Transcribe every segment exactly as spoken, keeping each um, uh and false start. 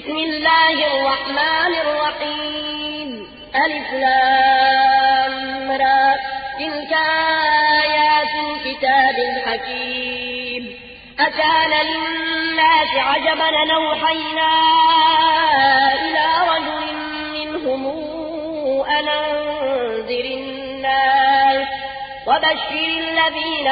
بسم الله الرحمن الرحيم ألف لام را تلك آيات الكتاب الحكيم أكان للناس عجبا أن أوحينا إلى رجل منهم أن أنذر الناس وبشر الذين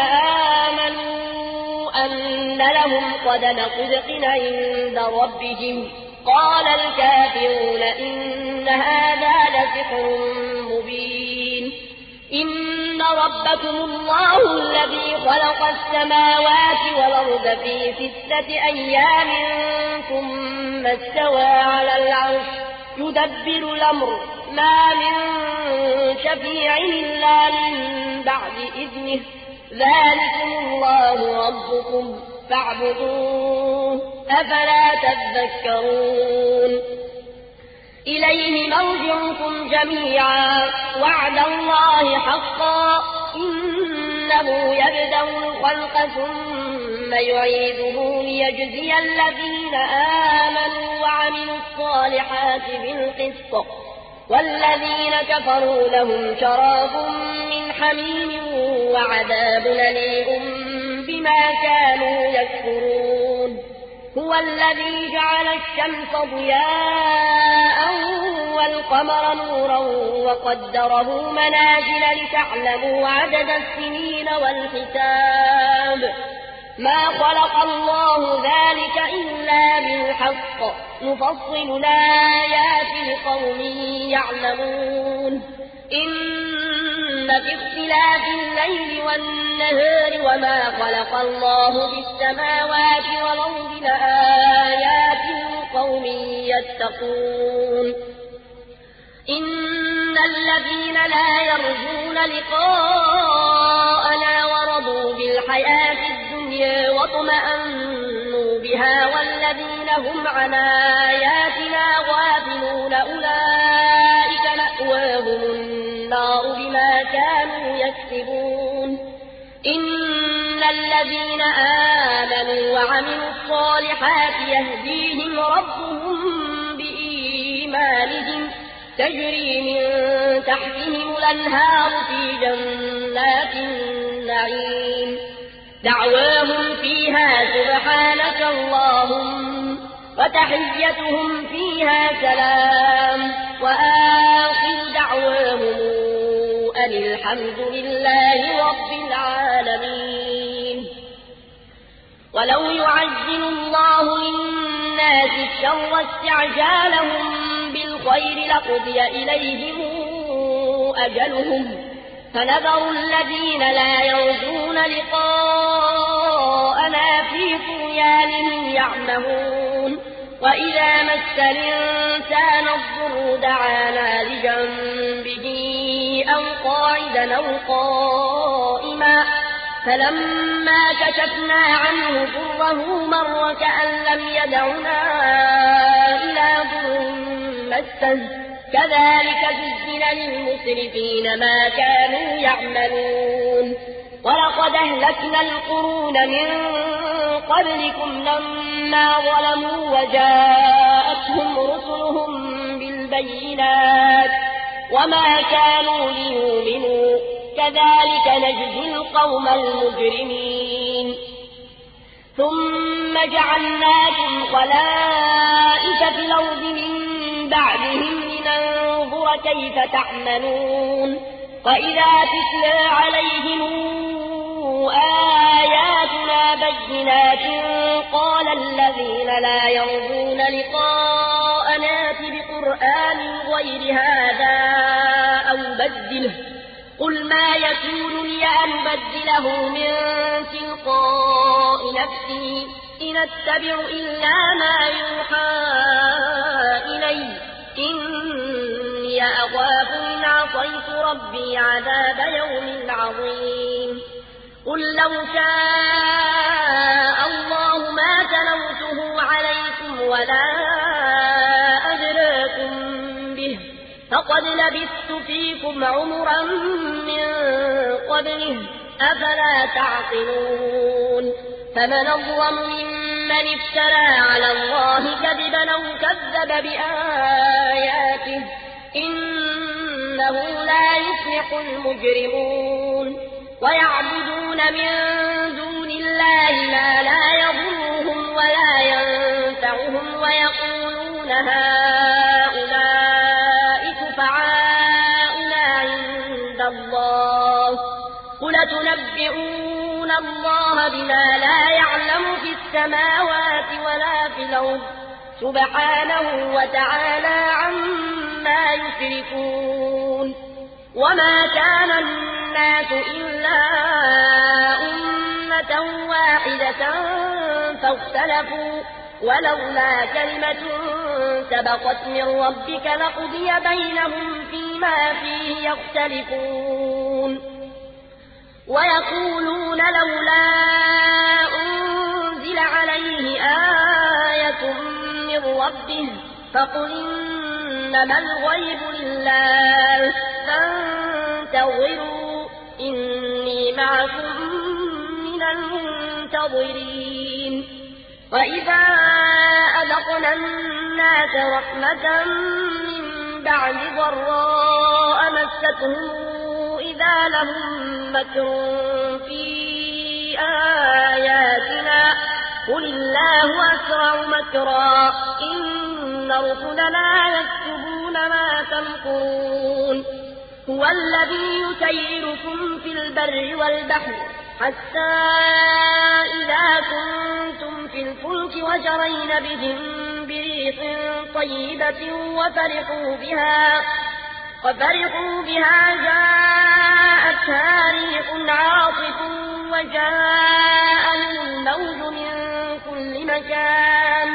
آمنوا أن لهم قدم صدق عند ربهم قال الكافرون إن هذا لسحر مبين إن ربكم الله الذي خلق السماوات والأرض في ستة أيام ثم استوى على العرش يدبر الأمر ما من شفيع إلا من بعد إذنه ذلكم الله ربكم فاعبدوه أفلا تذكرون إليه مرجعكم جميعا وعد الله حقا إنه يبدأ الخلق ثم يعيده ليجزي الذين آمنوا وعملوا الصالحات بالقسط والذين كفروا لهم شراب من حميم وعذاب أليم بما كانوا يكفرون هو الذي جعل الشمس ضياء والقمر نورا وقدره منازل لتعلموا عدد السنين والحساب ما خلق الله ذلك إلا بالحق نفصل الآيات لقوم يعلمون إن في اختلاف الليل والنهار وما خلق الله بالسماوات والأرض لآيات لقوم يتقون إن الذين لا يرجون لقاءنا ورضوا بالحياة الدنيا واطمأنوا بها والذين هم عن آياتنا غافلون أولئك مأواهم النار بما كانوا يكسبون إن الذين آمنوا وعملوا الصالحات يهديهم ربهم بإيمانهم تجري من تحتهم الأنهار في جنات النعيم دعواهم فيها سبحانك اللهم وتحيتهم فيها سلام وآخر دعواهم أن الحمد لله رب العالمين ولو يعجل الله للناس الشر استعجالهم بالخير لقضي إليهم أجلهم فنذر الذين لا يرجون لقاءنا في طغيانهم يعمهون وإذا مس الإنسان الضر دعانا لجنبه أو قاعدا أو قائما فلما كشفنا عنه ضره مر كأن لم يدعنا إلى ضر مسه كذلك زين للمسرفين ما كانوا يعملون ولقد أهلكنا القرون من قبلكم لما ظلموا وجاءتهم رسلهم بالبينات وما كانوا ليؤمنوا كذلك نجزي القوم المجرمين ثم جعلناكم خلائف في الأرض من بعدهم لننظر كيف تعملون وإذا تتلى عليهم آياتنا بينات قال الذين لا يرجون لقاءنا بقرآن غير هذا أو بدله قل ما يكون لي أن أبدله من تلقاء نفسي إن أتبع إلا ما يوحى إلي إني أخاف إن عصيت ربي عذاب يوم عظيم قل لو شاء الله ما تلوته عليكم ولا أدراكم به فقد لبثت فيكم عمرا من قبله أفلا تعقلون فمن أظلم من افترى على الله كذبا أو كذب بآياته إنه لا يفلح المجرمون ويعبدون من دون الله ما لا يضرهم ولا ينفعهم ويقولون هؤلاء شفعاؤنا عند الله قل تنبئون الله بما لا يعلم في السماوات ولا في الأرض سبحانه وتعالى عما يشركون وما كان الناس إلا أمة واحدة فاختلفوا ولولا كلمة سبقت من ربك لقضي بينهم فيما فيه يختلفون ويقولون لولا أنزل عليه آية من ربه فقل إنما الغيب لله فانتظروا إني معكم من المنتظرين وإذا أذقنا الناس رحمة من بعد ضراء مستهم إذا لهم مكر في آياتنا قل الله أسرع مكرا إن رسلنا يكتبون ما تمكرون هو الذي يسيركم في البر والبحر حتى إذا كنتم في الفلك وجرين بهم بريح طيبة وفرحوا بها وفرحوا بها جاءتها ريح عاصف وجاءهم الموج من كل مكان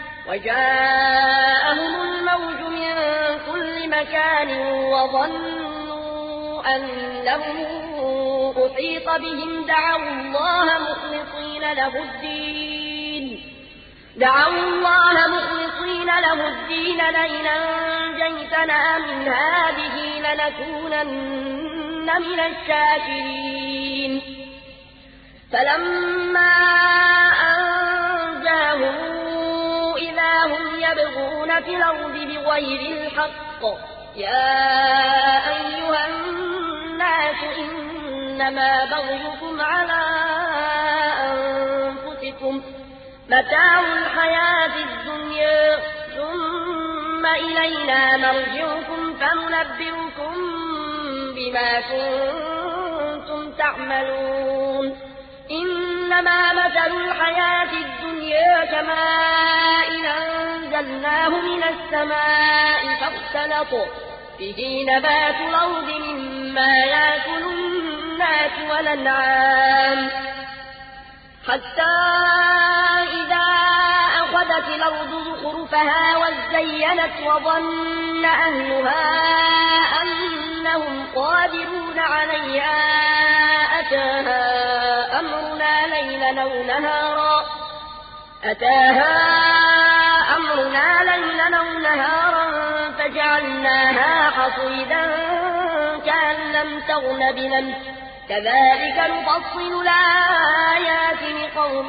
وجاءهم الموج من كل مكان وظنوا أنهم أحيط بهم دعوا الله مخلصين له الدين دعوا الله مخلصين له الدين لئن أنجيتنا من هذه لنكونن من الشاكرين فلما أنجاهم إذا هم يبغون في الأرض بغير الحق يا أيها الناس إنما بغيكم على أنفسكم متاع الحياة الدنيا ثم إلينا مرجعكم فننبئكم بما كنتم تعملون إنما مثل الحياة الدنيا كماء أنزلناه من السماء فاختلط به نبات الأرض مما يأكل الناس والأنعام حتى إذا أخذت الأرض زخرفها وزينت وظن أهلها أنهم قادرون عليها أتاها أمرنا ليلا أو نهارا أتاها أمرنا ليلا أو نهارا فجعلناها حصيدا كأن لم تغن بلمس كذلك نفصل الآيات لقوم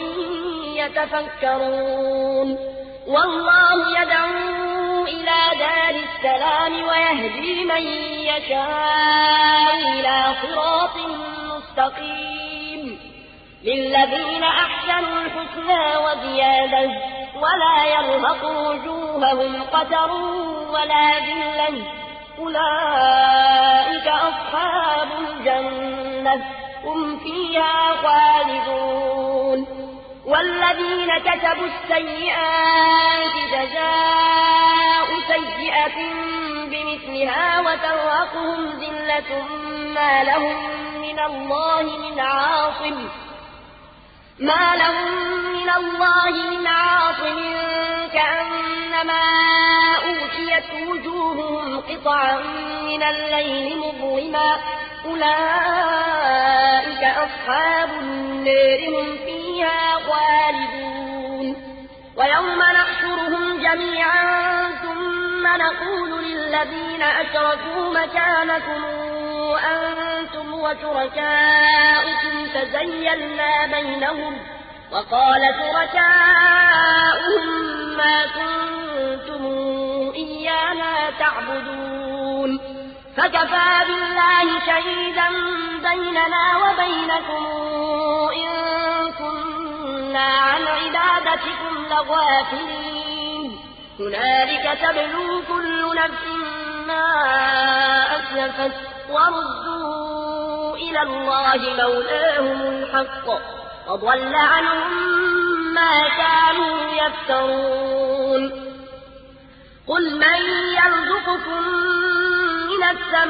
يتفكرون والله يدعو إلى دار السلام ويهدي من يشاء إلى صراط مستقيم للذين أحسنوا الحسنى وزيادة ولا يرهق وجوههم قتر ولا ذلة أولئك أصحاب الجنة هم فيها خالدون والذين كسبوا السيئات جزاء سيئة بمثلها وترهقهم ذلة ما لهم من الله من عاصم ما لهم من الله من عاصم كأنما أوتيت وجوههم قطعا من الليل مظلما أولئك أصحاب النار هم فيها خالدون ويوم نحشرهم جميعا ثم نقول للذين أشركوا مكانكم أنتم وشركاؤكم فزيلنا بينهم وقال شركاؤهم ما كنتم إيانا تعبدون فكفى بالله شهيدا بيننا وبينكم إن كنا عن عبادتكم لغافلين هنالك تبلو كل نفس ما أسلفت وردوا إلى الله مولاهم الحق وضل عنهم ما كانوا يفترون قل من يرزقكم من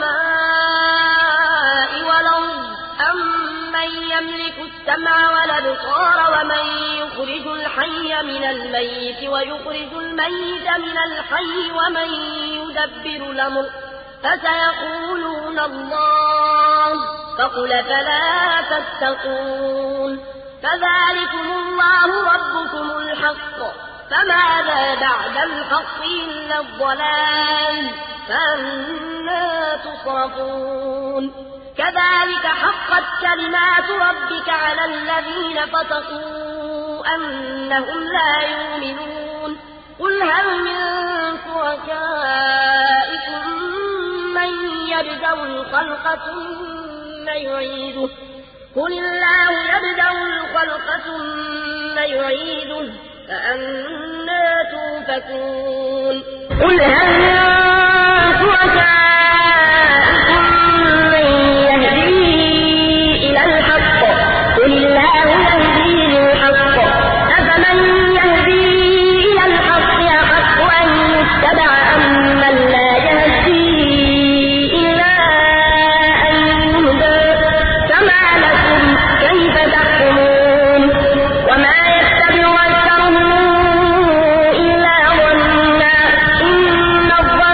السماء والأرض أم من يملك السمع والأبصار ومن يخرج الحي من الميت ويخرج الميت من الحي ومن يدبر الأمر فسيقولون الله فقل فلا تتقون فذلكم الله ربكم الحق فماذا بعد الحق إلا الضلال فأنا تصرفون كذلك حقت كلمات ربك على الذين فسقوا أنهم لا يؤمنون قل هل من شركائكم من يبدأ الخلق ثم يعيده قل الله يبدأ الخلق ثم يعيده فأنا توفكون قل هل من شركائكم من يهدي إلى الحق قل الله يهدي للحق أفمن يهدي إلى الحق أحق أن يتبع أم من لا يهدي إلا أن يهدى فما لكم كيف تحكمون وما يتبع أكثرهم إلا ظنا إن الظن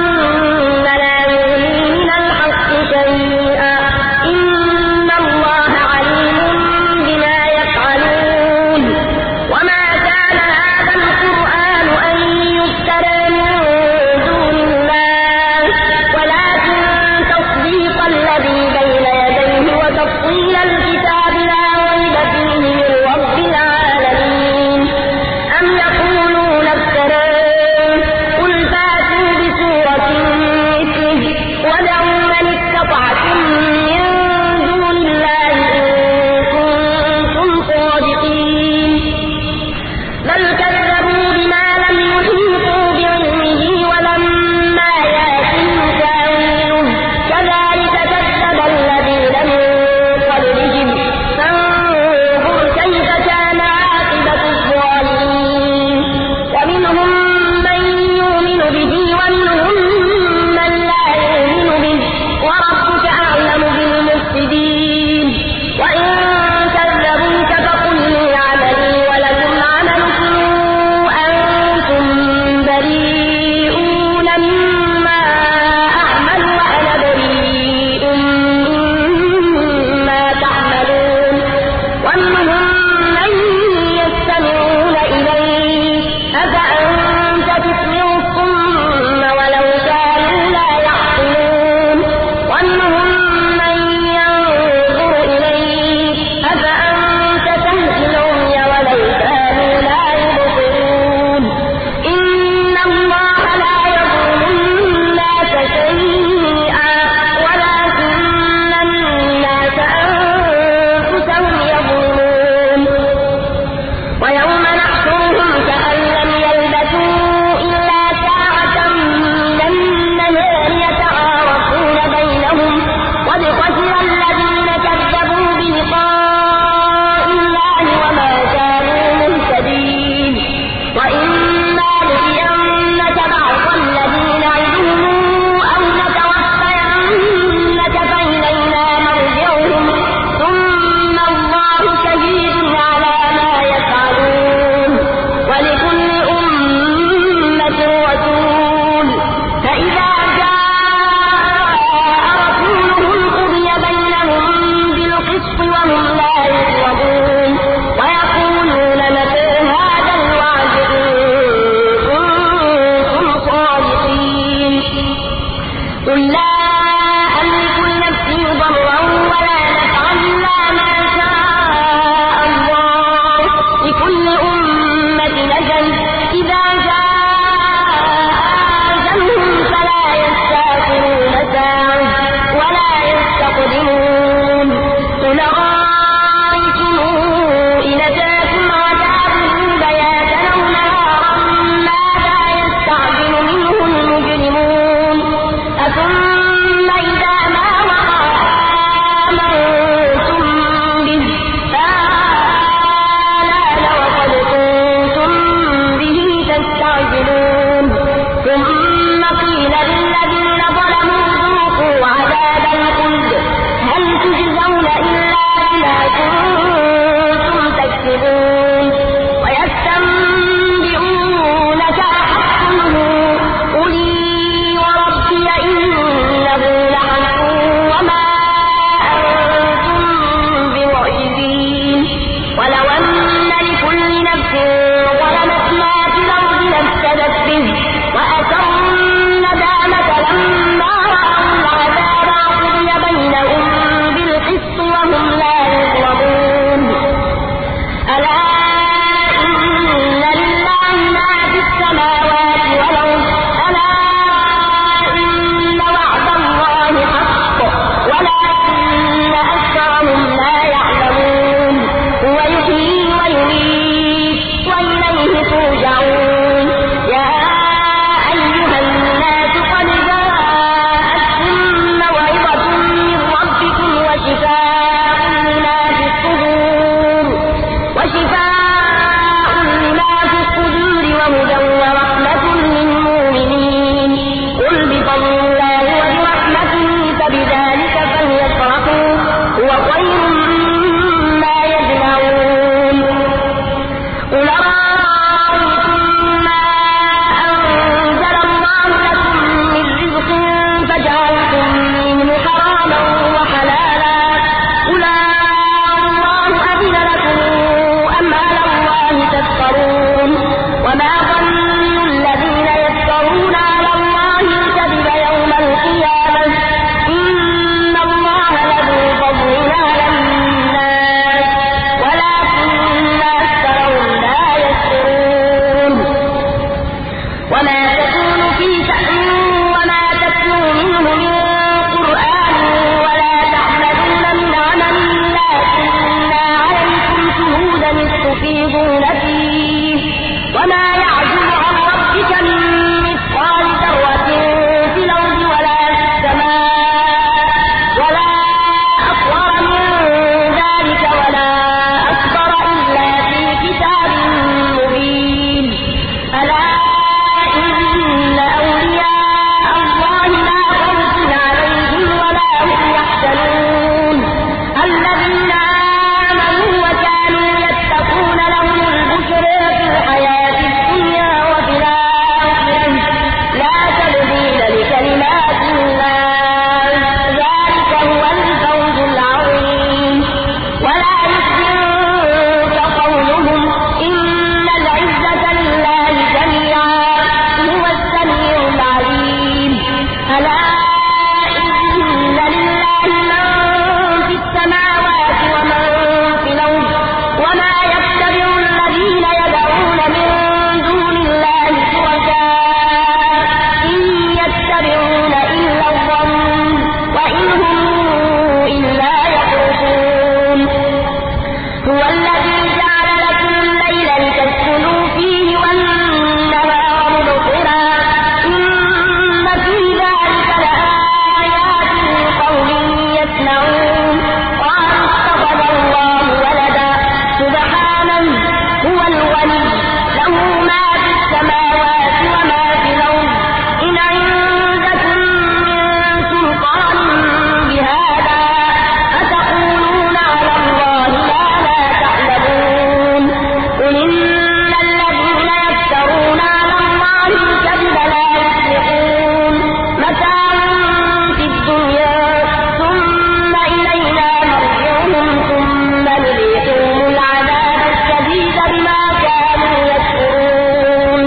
لا تبديل لكلمات الله ذلك هو الفوز العظيم ولا يحزنك قولهم إن العزة لله جميعا هو السميع العليم ألا إن لله من في السماوات ومن في الأرض وما يتبع الذين يدعون من دون الله شركاء إن يتبعون إلا الظن وإن هم إلا يخرصون هو الذي جعل لكم الليل لتسكنوا فيه والنهار مبصرا إن في ذلك لآيات لقوم يسمعون قالوا اتخذ الله ولدا سبحانه هو الغني له ما في السماوات وما في الأرض إن عندكم من سلطان بهذا أتقولون على الله ما لا تعلمون قل إن الذين يفترون على الله الكذب لا يفلحون متاع في الدنيا ثم إلينا مرجعهم ثم نذيقهم العذاب الشديد بما كانوا يكفرون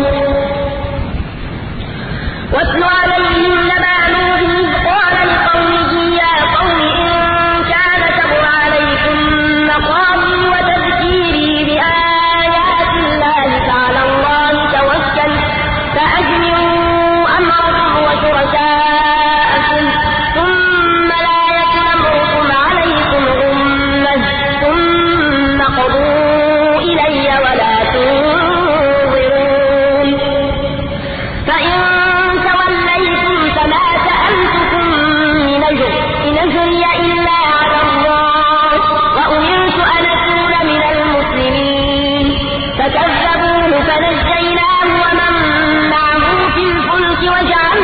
واتل عليهم نبأ نوح إذ قال لقومه يا قوم إن كان كبر عليكم مقامي وتذكيري بآيات الله فعلى الله توكلت فأجمعوا أمركم وشركاءكم ثم لا يكن أمركم عليكم غمة ثم قضوا إلي ولا تنظرون فإن توليتم فما سألتكم من أجر إن أجري إلا على الله وأمرت أن أكون من المسلمين فكذبوه فنجيناه ومن معه في الفلك وجعلناه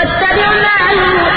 واتبع ما يوحى